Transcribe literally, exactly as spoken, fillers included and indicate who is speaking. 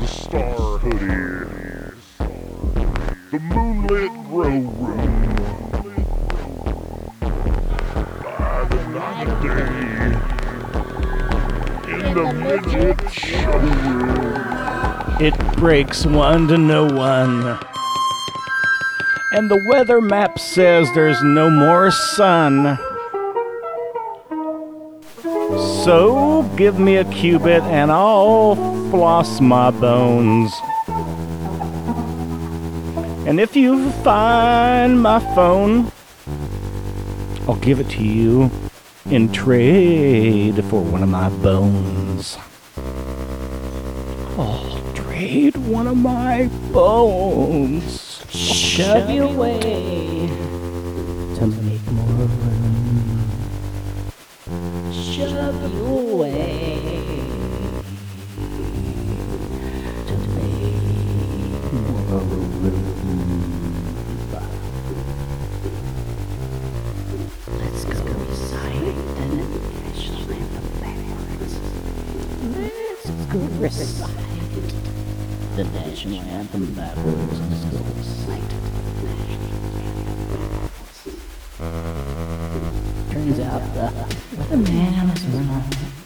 Speaker 1: the star hoodie, the moonlit grow room, by the night of day, in the midget showroom.
Speaker 2: It breaks one to no one. And the weather map says there's no more sun. So give me a cubit and I'll floss my bones. And if you find my phone, I'll give it to you in trade for one of my bones. I'll trade one of my bones.
Speaker 3: Shove you away to make more room. Shove you away to make more room. Let's go recite the national anthem backwards. Let's go recite the national anthem backwards. Let's go recite the national anthem. Turns out the, the man was wrong.